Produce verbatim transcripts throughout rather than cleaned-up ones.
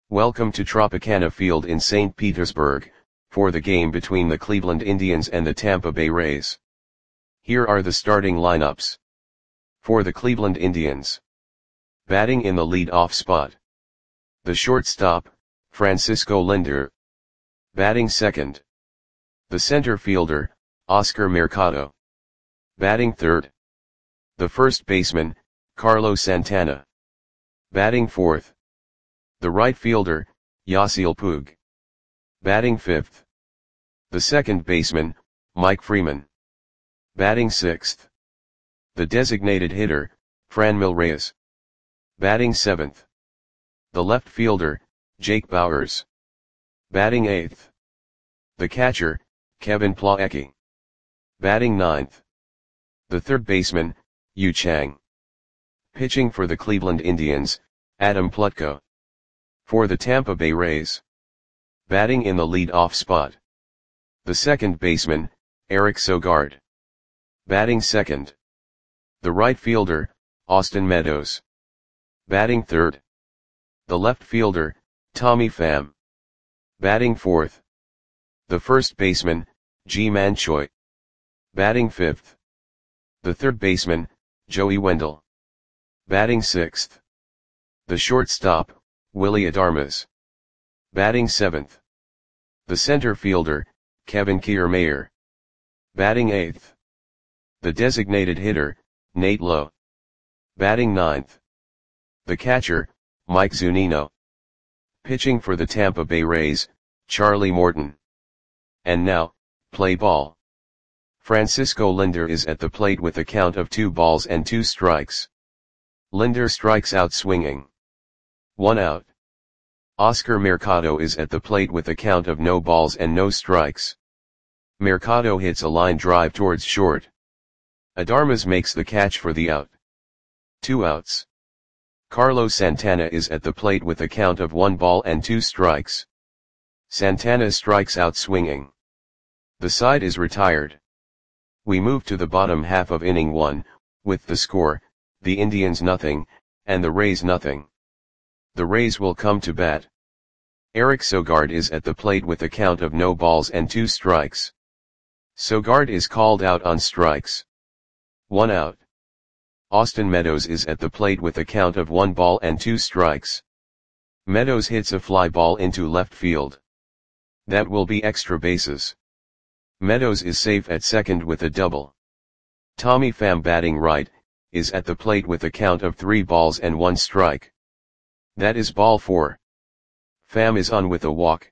Welcome to Tropicana Field in Saint Petersburg, for the game between the Cleveland Indians and the Tampa Bay Rays. Here are the starting lineups. For the Cleveland Indians. Batting in the lead-off spot. The shortstop, Francisco Lindor. Batting second. The center fielder, Oscar Mercado. Batting third. The first baseman, Carlos Santana. Batting fourth. The right fielder, Yasiel Puig. Batting fifth. The second baseman, Mike Freeman. Batting sixth. The designated hitter, Franmil Reyes. Batting seventh. The left fielder, Jake Bauers. Batting eighth. The catcher, Kevin Plawecki. Batting ninth. The third baseman, Yu Chang. Pitching for the Cleveland Indians, Adam Plutko. For the Tampa Bay Rays. Batting in the lead-off spot. The second baseman, Eric Sogard. Batting second. The right fielder, Austin Meadows. Batting third. The left fielder, Tommy Pham. Batting fourth. The first baseman, Ji-Man Choi. Batting fifth. The third baseman, Joey Wendle. Batting sixth. The shortstop, Willy Adames. Batting seventh. The center fielder, Kevin Kiermaier. Batting eighth. The designated hitter, Nate Lowe. Batting ninth. The catcher, Mike Zunino. Pitching for the Tampa Bay Rays, Charlie Morton. And now, play ball. Francisco Lindor is at the plate with a count of two balls and two strikes. Lindor strikes out swinging. One out. Oscar Mercado is at the plate with a count of no balls and no strikes. Mercado hits a line drive towards short. Adames makes the catch for the out. Two outs. Carlos Santana is at the plate with a count of one ball and two strikes. Santana strikes out swinging. The side is retired. We move to the bottom half of inning one, with the score, the Indians nothing, and the Rays nothing. The Rays will come to bat. Eric Sogard is at the plate with a count of no balls and two strikes. Sogard is called out on strikes. One out. Austin Meadows is at the plate with a count of one ball and two strikes. Meadows hits a fly ball into left field. That will be extra bases. Meadows is safe at second with a double. Tommy Pham, batting right, is at the plate with a count of three balls and one strike. That is ball four. Pham is on with a walk.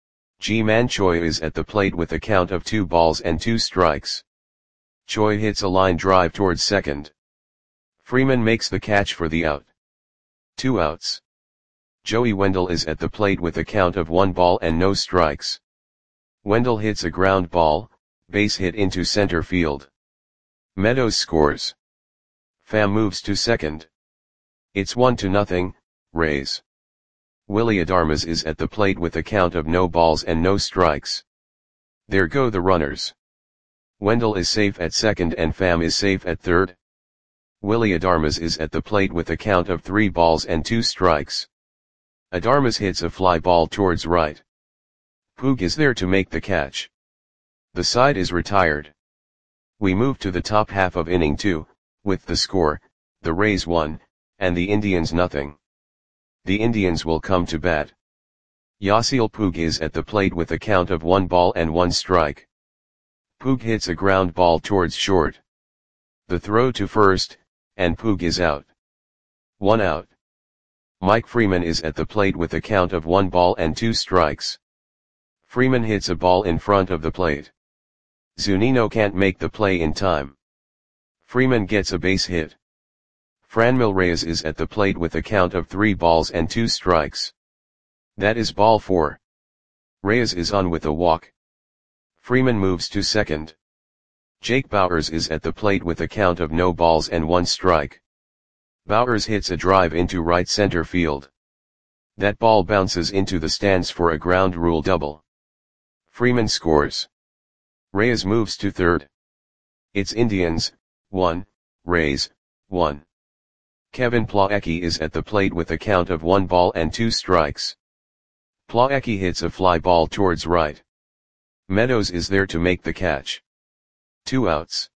Ji-Man Choi is at the plate with a count of two balls and two strikes. Choi hits a line drive towards second. Freeman makes the catch for the out. Two outs. Joey Wendle is at the plate with a count of one ball and no strikes. Wendle hits a ground ball, base hit into center field. Meadows scores. Pham moves to second. It's one to nothing, Rays. Willy Adames is at the plate with a count of no balls and no strikes. There go the runners. Wendle is safe at second and Pham is safe at third. Willy Adames is at the plate with a count of three balls and two strikes. Adames hits a fly ball towards right. Puig is there to make the catch. The side is retired. We move to the top half of inning two, with the score, the Rays one, and the Indians nothing. The Indians will come to bat. Yasiel Puig is at the plate with a count of one ball and one strike. Puig hits a ground ball towards short. The throw to first, and Puig is out. One out. Mike Freeman is at the plate with a count of one ball and two strikes. Freeman hits a ball in front of the plate. Zunino can't make the play in time. Freeman gets a base hit. Franmil Reyes is at the plate with a count of three balls and two strikes. That is ball four. Reyes is on with a walk. Freeman moves to second. Jake Bauers is at the plate with a count of no balls and one strike. Bauers hits a drive into right center field. That ball bounces into the stands for a ground rule double. Freeman scores. Reyes moves to third. It's Indians, one, Rays, one. Kevin Plawecki is at the plate with a count of one ball and two strikes. Plawecki hits a fly ball towards right. Meadows is there to make the catch. Two outs.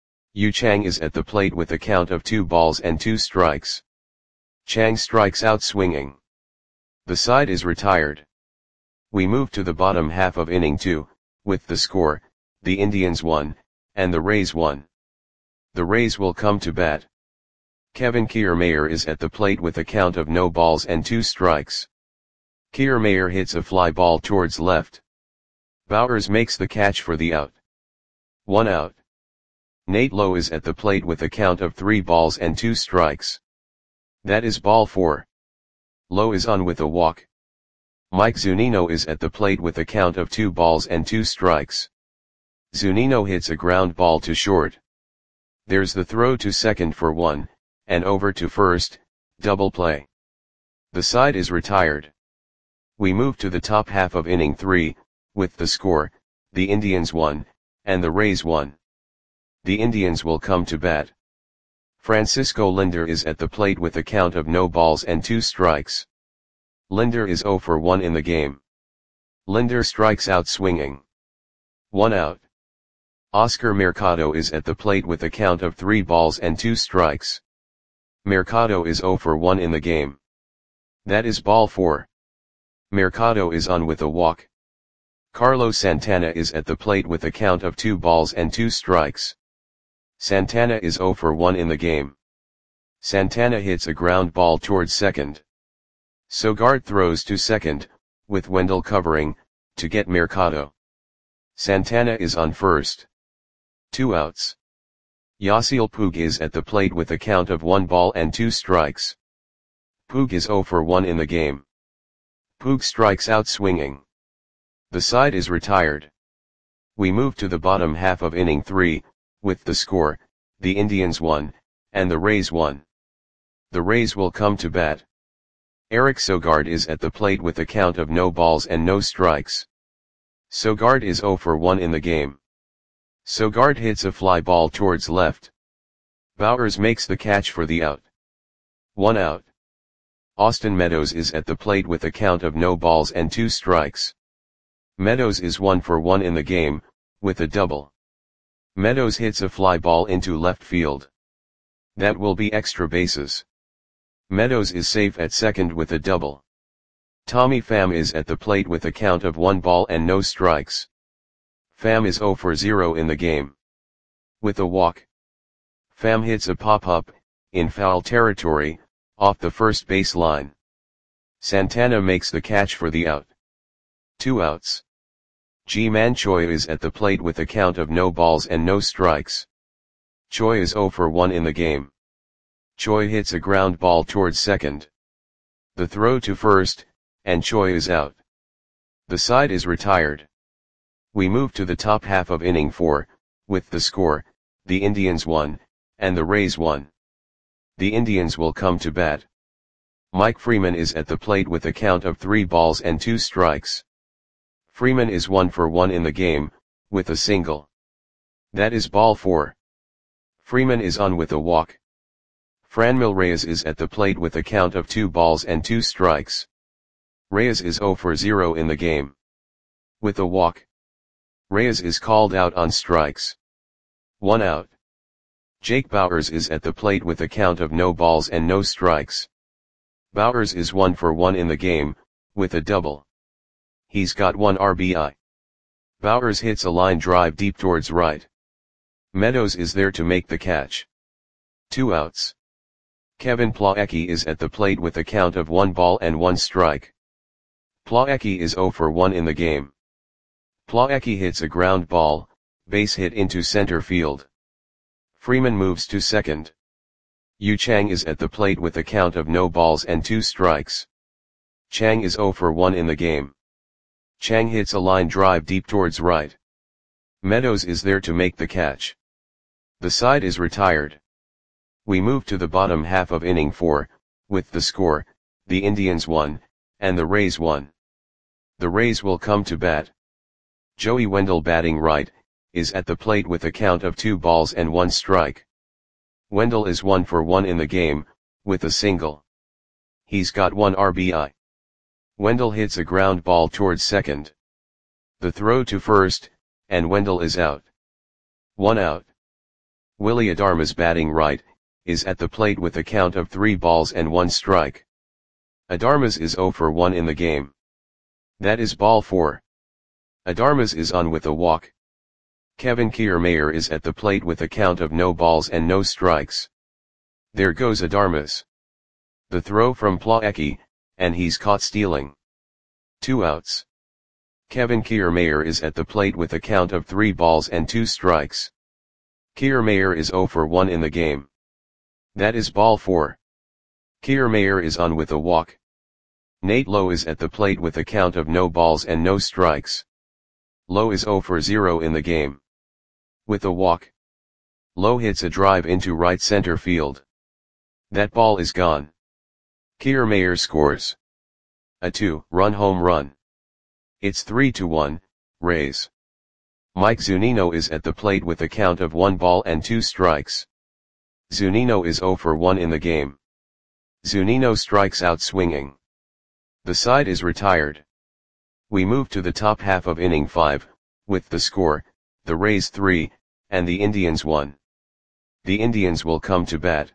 Yu Chang is at the plate with a count of two balls and two strikes. Chang strikes out swinging. The side is retired. We move to the bottom half of inning two, with the score, the Indians won, and the Rays won. The Rays will come to bat. Kevin Kiermaier is at the plate with a count of no balls and two strikes. Kiermaier hits a fly ball towards left. Bowers makes the catch for the out. One out. Nate Lowe is at the plate with a count of three balls and two strikes. That is ball four. Lowe is on with a walk. Mike Zunino is at the plate with a count of two balls and two strikes. Zunino hits a ground ball to short. There's the throw to second for one, and over to first, double play. The side is retired. We move to the top half of inning three, with the score, the Indians won, and the Rays won. The Indians will come to bat. Francisco Linder is at the plate with a count of no balls and two strikes. Linder is oh for one in the game. Linder strikes out swinging. One out. Oscar Mercado is at the plate with a count of three balls and two strikes. Mercado is oh for one in the game. That is ball four. Mercado is on with a walk. Carlos Santana is at the plate with a count of two balls and two strikes. Santana is oh for one in the game. Santana hits a ground ball towards second. Sogard throws to second, with Wendell covering, to get Mercado. Santana is on first. Two outs. Yasiel Puig is at the plate with a count of one ball and two strikes. Puig is oh for one in the game. Puig strikes out swinging. The side is retired. We move to the bottom half of inning three, with the score, the Indians won, and the Rays won. The Rays will come to bat. Eric Sogard is at the plate with a count of no balls and no strikes. Sogard is oh for one in the game. Sogard hits a fly ball towards left. Bowers makes the catch for the out. One out. Austin Meadows is at the plate with a count of no balls and two strikes. Meadows is one for one in the game, with a double. Meadows hits a fly ball into left field. That will be extra bases. Meadows is safe at second with a double. Tommy Pham is at the plate with a count of one ball and no strikes. Pham is oh for zero in the game. With a walk. Pham hits a pop-up, in foul territory, off the first base line. Santana makes the catch for the out. Two outs. Ji-Man Choi is at the plate with a count of no balls and no strikes. Choi is oh for one in the game. Choi hits a ground ball towards second. The throw to first, and Choi is out. The side is retired. We move to the top half of inning four, with the score, the Indians won, and the Rays won. The Indians will come to bat. Mike Freeman is at the plate with a count of three balls and two strikes. Freeman is one for one in the game, with a single. That is ball four. Freeman is on with a walk. Franmil Reyes is at the plate with a count of two balls and two strikes. Reyes is oh for zero in the game. With a walk. Reyes is called out on strikes. One out. Jake Bauers is at the plate with a count of no balls and no strikes. Bauers is one for one in the game, with a double. He's got one R B I. Bauers hits a line drive deep towards right. Meadows is there to make the catch. Two outs. Kevin Plawecki is at the plate with a count of one ball and one strike. Plawecki is oh for one in the game. Plawecki hits a ground ball, base hit into center field. Freeman moves to second. Yu Chang is at the plate with a count of no balls and two strikes. Chang is oh for one in the game. Chang hits a line drive deep towards right. Meadows is there to make the catch. The side is retired. We move to the bottom half of inning four, with the score, the Indians won, and the Rays won. The Rays will come to bat. Joey Wendell batting right, is at the plate with a count of two balls and one strike. Wendell is one for one in the game, with a single. He's got one R B I. Wendell hits a ground ball towards second. The throw to first, and Wendell is out. One out. Willy Adames, batting right, is at the plate with a count of three balls and one strike. Adames is zero for one in the game. That is ball four. Adames is on with a walk. Kevin Kiermaier is at the plate with a count of no balls and no strikes. There goes Adames. The throw from Plawecki, and he's caught stealing. Two outs. Kevin Kiermaier is at the plate with a count of three balls and two strikes. Kiermaier is zero for one in the game. That is ball four. Kiermaier is on with a walk. Nate Lowe is at the plate with a count of no balls and no strikes. Lowe is zero for zero in the game. With a walk. Lowe hits a drive into right center field. That ball is gone. Kiermaier scores a two-run home run. It's three to one, Rays. Mike Zunino is at the plate with a count of one ball and two strikes. Zunino is zero for one in the game. Zunino strikes out swinging. The side is retired. We move to the top half of inning five, with the score, the Rays three, and the Indians one. The Indians will come to bat.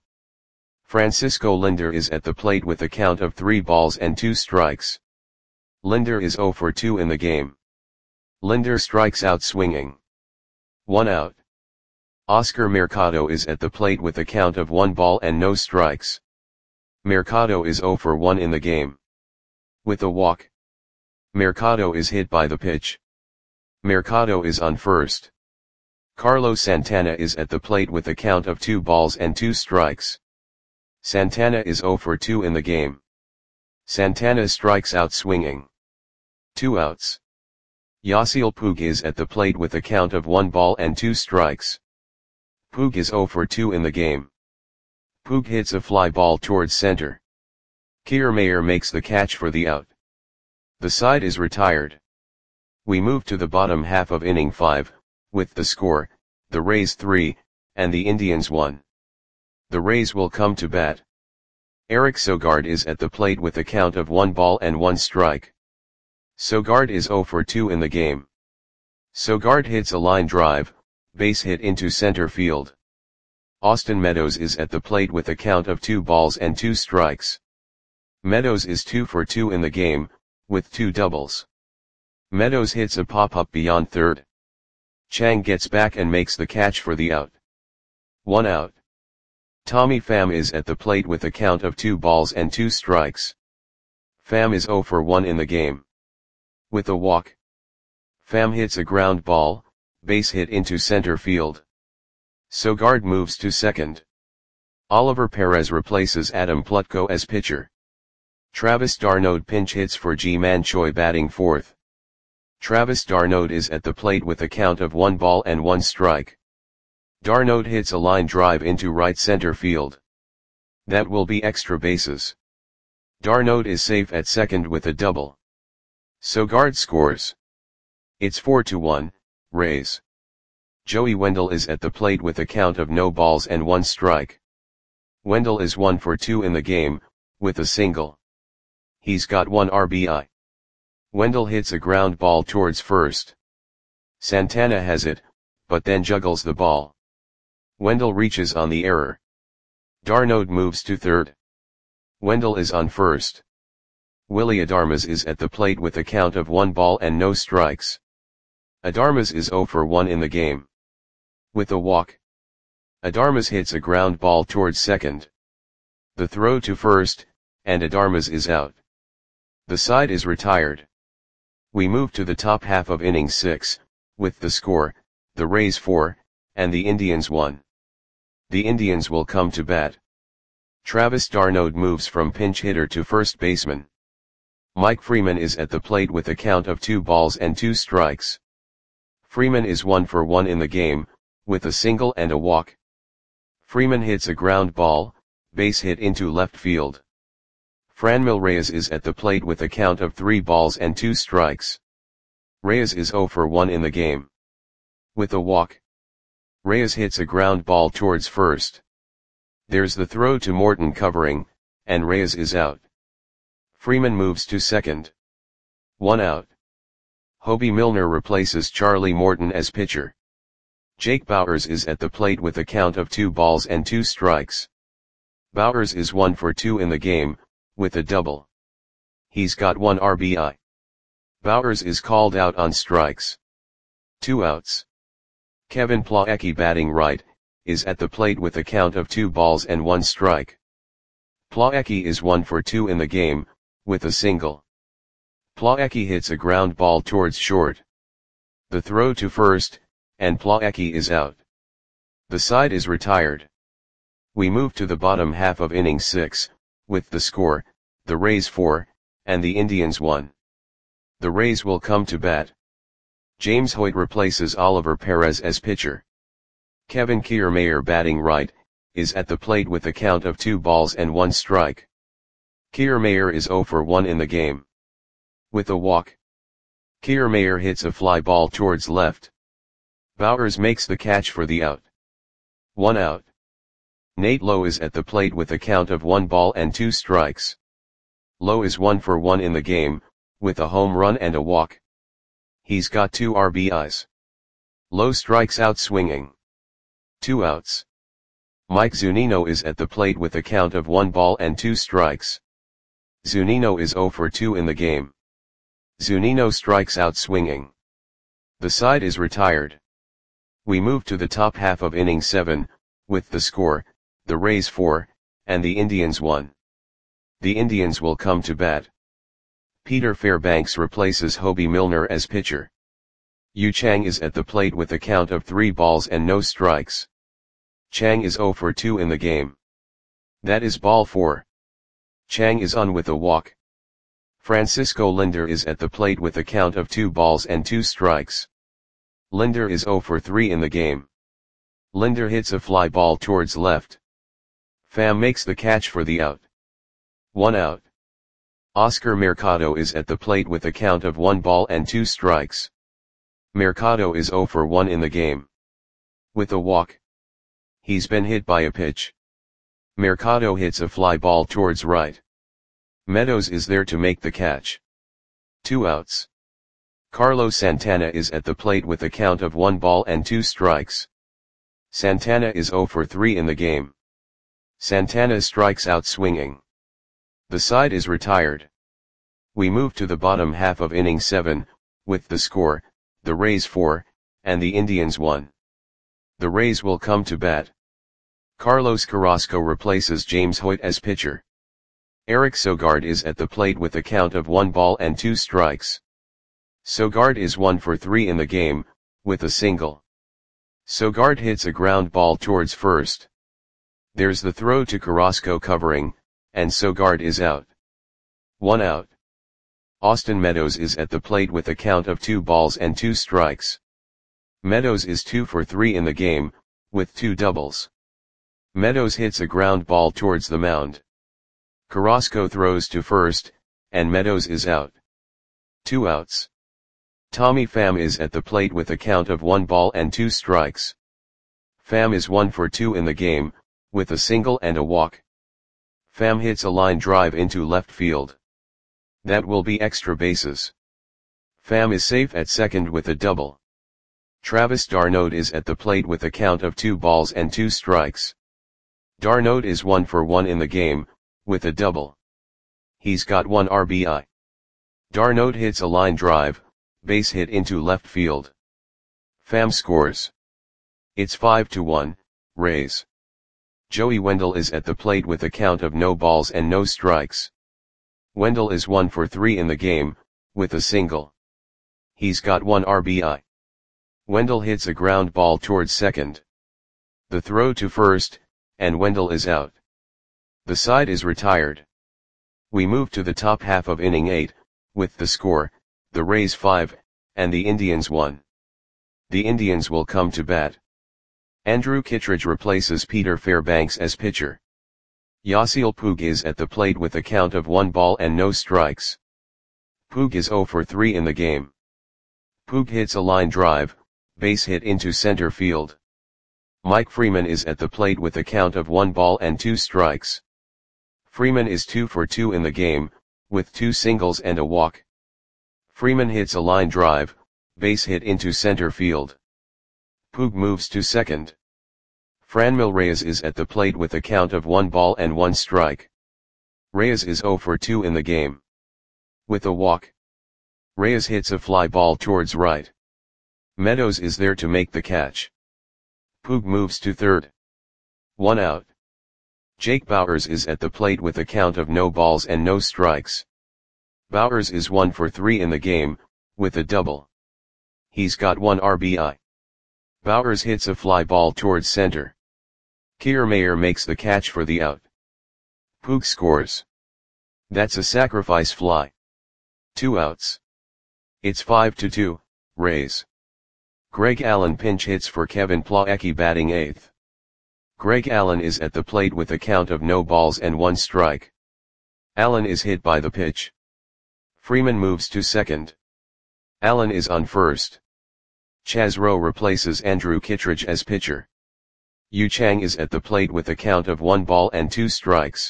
Francisco Lindor is at the plate with a count of three balls and two strikes. Lindor is zero for two in the game. Lindor strikes out swinging. One out. Oscar Mercado is at the plate with a count of one ball and no strikes. Mercado is zero for one in the game. With a walk. Mercado is hit by the pitch. Mercado is on first. Carlos Santana is at the plate with a count of two balls and two strikes. Santana is zero for two in the game. Santana strikes out swinging. Two outs. Yasiel Puig is at the plate with a count of one ball and two strikes. Puig is zero for two in the game. Puig hits a fly ball towards center. Kiermaier makes the catch for the out. The side is retired. We move to the bottom half of inning five, with the score, the Rays three, and the Indians one. The Rays will come to bat. Eric Sogard is at the plate with a count of one ball and one strike. Sogard is zero for two in the game. Sogard hits a line drive, base hit into center field. Austin Meadows is at the plate with a count of two balls and two strikes. Meadows is two for two in the game, with two doubles. Meadows hits a pop-up beyond third. Chang gets back and makes the catch for the out. One out. Tommy Pham is at the plate with a count of two balls and two strikes. Pham is zero for one in the game. With a walk. Pham hits a ground ball, base hit into center field. Sogard moves to second. Oliver Perez replaces Adam Plutko as pitcher. Travis d'Arnaud pinch hits for Ji-Man Choi batting fourth. Travis d'Arnaud is at the plate with a count of one ball and one strike. d'Arnaud hits a line drive into right center field. That will be extra bases. d'Arnaud is safe at second with a double. Sogard scores. It's four to one, Rays. Joey Wendell is at the plate with a count of no balls and one strike. Wendell is one for two in the game, with a single. He's got one R B I. Wendell hits a ground ball towards first. Santana has it, but then juggles the ball. Wendell reaches on the error. d'Arnaud moves to third. Wendell is on first. Willy Adames is at the plate with a count of one ball and no strikes. Adames is zero for one in the game. With a walk. Adames hits a ground ball towards second. The throw to first, and Adames is out. The side is retired. We move to the top half of inning six, with the score, the Rays four, and the Indians one. The Indians will come to bat. Travis d'Arnaud moves from pinch hitter to first baseman. Mike Freeman is at the plate with a count of two balls and two strikes. Freeman is one for one in the game, with a single and a walk. Freeman hits a ground ball, base hit into left field. Franmil Reyes is at the plate with a count of three balls and two strikes. Reyes is zero for one in the game. With a walk. Reyes hits a ground ball towards first. There's the throw to Morton covering, and Reyes is out. Freeman moves to second. One out. Hobie Milner replaces Charlie Morton as pitcher. Jake Bauers is at the plate with a count of two balls and two strikes. Bauers is one for two in the game, with a double. He's got one R B I. Bauers is called out on strikes. Two outs. Kevin Plawecki, batting right, is at the plate with a count of two balls and one strike. Plawecki is one for two in the game, with a single. Plawecki hits a ground ball towards short. The throw to first, and Plawecki is out. The side is retired. We move to the bottom half of inning six, with the score, the Rays four, and the Indians one. The Rays will come to bat. James Hoyt replaces Oliver Perez as pitcher. Kevin Kiermaier, batting right, is at the plate with a count of two balls and one strike. Kiermaier is zero for one in the game. With a walk. Kiermaier hits a fly ball towards left. Bauers makes the catch for the out. One out. Nate Lowe is at the plate with a count of one ball and two strikes. Lowe is one for one in the game, with a home run and a walk. He's got two R B Is. Lowe strikes out swinging. Two outs. Mike Zunino is at the plate with a count of one ball and two strikes. Zunino is zero for two in the game. Zunino strikes out swinging. The side is retired. We move to the top half of inning seven, with the score, the Rays four, and the Indians one. The Indians will come to bat. Peter Fairbanks replaces Hobie Milner as pitcher. Yu Chang is at the plate with a count of three balls and no strikes. Chang is zero for two in the game. That is ball four. Chang is on with a walk. Francisco Lindor is at the plate with a count of two balls and two strikes. Lindor is zero for three in the game. Lindor hits a fly ball towards left. Pham makes the catch for the out. One out. Oscar Mercado is at the plate with a count of one ball and two strikes. Mercado is zero for one in the game. With a walk. He's been hit by a pitch. Mercado hits a fly ball towards right. Meadows is there to make the catch. Two outs. Carlos Santana is at the plate with a count of one ball and two strikes. Santana is zero for three in the game. Santana strikes out swinging. The side is retired. We move to the bottom half of inning seven, with the score, the Rays four, and the Indians one. The Rays will come to bat. Carlos Carrasco replaces James Hoyt as pitcher. Eric Sogard is at the plate with a count of one ball and two strikes. Sogard is one for three in the game, with a single. Sogard hits a ground ball towards first. There's the throw to Carrasco covering, and Sogard is out. One out. Austin Meadows is at the plate with a count of two balls and two strikes. Meadows is two for three in the game, with two doubles. Meadows hits a ground ball towards the mound. Carrasco throws to first, and Meadows is out. Two outs. Tommy Pham is at the plate with a count of one ball and two strikes. Pham is one for two in the game, with a single and a walk. Pham hits a line drive into left field. That will be extra bases. Pham is safe at second with a double. Travis d'Arnaud is at the plate with a count of two balls and two strikes. d'Arnaud is one for one in the game, with a double. He's got one R B I. d'Arnaud hits a line drive, base hit into left field. Pham scores. It's five to one, Rays. Joey Wendell is at the plate with a count of no balls and no strikes. Wendell is one for three in the game, with a single. He's got one R B I. Wendell hits a ground ball towards second. The throw to first, and Wendell is out. The side is retired. We move to the top half of inning eight, with the score, the Rays five, and the Indians one. The Indians will come to bat. Andrew Kittredge replaces Peter Fairbanks as pitcher. Yasiel Puig is at the plate with a count of one ball and no strikes. Puig is zero for three in the game. Puig hits a line drive, base hit into center field. Mike Freeman is at the plate with a count of one ball and two strikes. Freeman is two for two in the game, with two singles and a walk. Freeman hits a line drive, base hit into center field. Puig moves to second. Franmil Reyes is at the plate with a count of one ball and one strike. Reyes is oh for two in the game. With a walk. Reyes hits a fly ball towards right. Meadows is there to make the catch. Puig moves to third. One out. Jake Bauers is at the plate with a count of no balls and no strikes. Bauers is one for three in the game, with a double. He's got one R B I. Bauers hits a fly ball towards center. Kiermaier makes the catch for the out. Puig scores. That's a sacrifice fly. Two outs. It's five to two, Rays. Greg Allen pinch hits for Kevin Plawecki batting eighth. Greg Allen is at the plate with a count of no balls and one strike. Allen is hit by the pitch. Freeman moves to second. Allen is on first. Chaz Rowe replaces Andrew Kittredge as pitcher. Yu Chang is at the plate with a count of one ball and two strikes.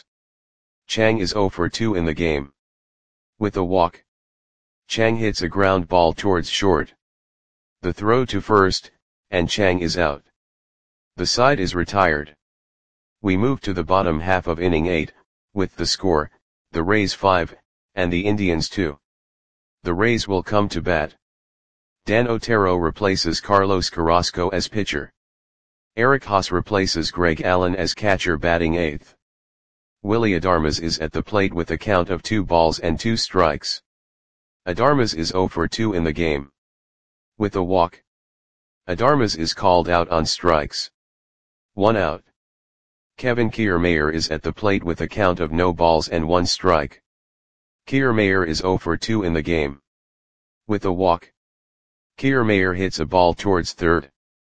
Chang is oh for two in the game. With a walk. Chang hits a ground ball towards short. The throw to first, and Chang is out. The side is retired. We move to the bottom half of inning eight, with the score, the Rays five, and the Indians two. The Rays will come to bat. Dan Otero replaces Carlos Carrasco as pitcher. Eric Haas replaces Greg Allen as catcher batting eighth. Willy Adames is at the plate with a count of two balls and two strikes. Adames is oh for two in the game. With a walk. Adames is called out on strikes. One out. Kevin Kiermaier is at the plate with a count of no balls and one strike. Kiermaier is oh for two in the game. With a walk. Kiermaier hits a ball towards third.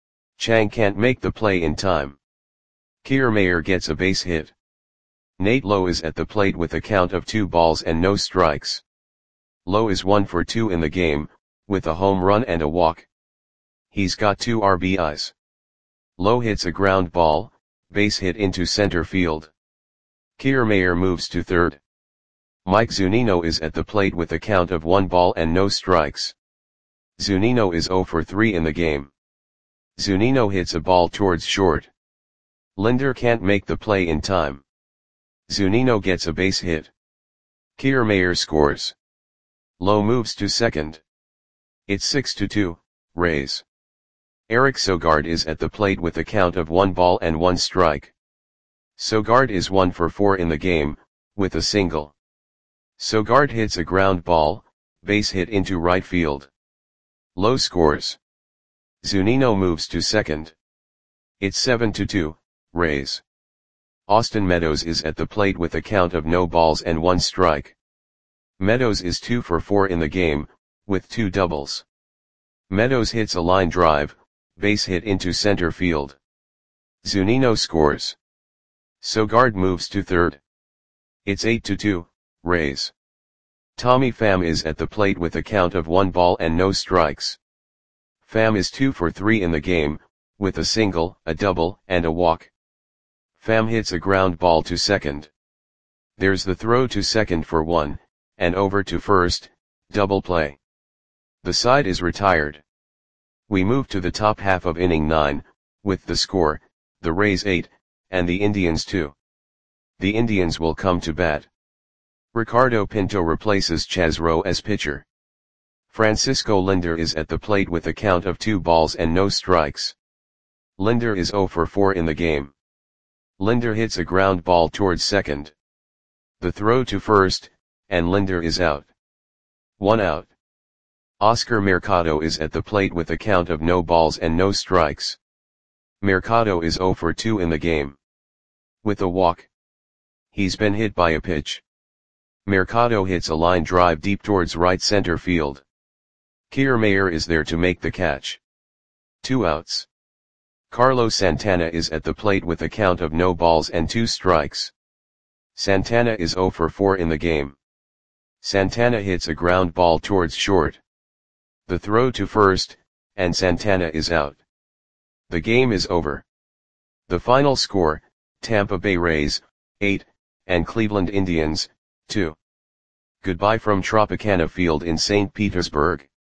Chang can't make the play in time. Kiermaier gets a base hit. Nate Lowe is at the plate with a count of two balls and no strikes. Lowe is one for two in the game, with a home run and a walk. He's got two R B Is. Lowe hits a ground ball, base hit into center field. Kiermaier moves to third. Mike Zunino is at the plate with a count of one ball and no strikes. Zunino is oh for three in the game. Zunino hits a ball towards short. Linder can't make the play in time. Zunino gets a base hit. Kiermaier scores. Lowe moves to second. It's six to two, Rays. Eric Sogard is at the plate with a count of one ball and one strike. Sogard is one for four in the game, with a single. Sogard hits a ground ball, base hit into right field. Lowe scores. Zunino moves to second. It's seven to two, Rays. Austin Meadows is at the plate with a count of no balls and one strike. Meadows is two for four in the game, with two doubles. Meadows hits a line drive, base hit into center field. Zunino scores. Sogard moves to third. It's eight to two, Rays. Tommy Pham is at the plate with a count of one ball and no strikes. Pham is two for three in the game, with a single, a double, and a walk. Pham hits a ground ball to second. There's the throw to second for one, and over to first, double play. The side is retired. We move to the top half of inning nine, with the score, the Rays eight, and the Indians two. The Indians will come to bat. Ricardo Pinto replaces Chaz Rowe as pitcher. Francisco Linder is at the plate with a count of two balls and no strikes. Linder is oh for four in the game. Linder hits a ground ball towards second. The throw to first, and Linder is out. One out. Oscar Mercado is at the plate with a count of no balls and no strikes. Mercado is oh for two in the game. With a walk. He's been hit by a pitch. Mercado hits a line drive deep towards right center field. Kiermaier is there to make the catch. Two outs. Carlos Santana is at the plate with a count of no balls and two strikes. Santana is oh for four in the game. Santana hits a ground ball towards short. The throw to first, and Santana is out. The game is over. The final score, Tampa Bay Rays, eight, and Cleveland Indians, two. Goodbye from Tropicana Field in Saint Petersburg.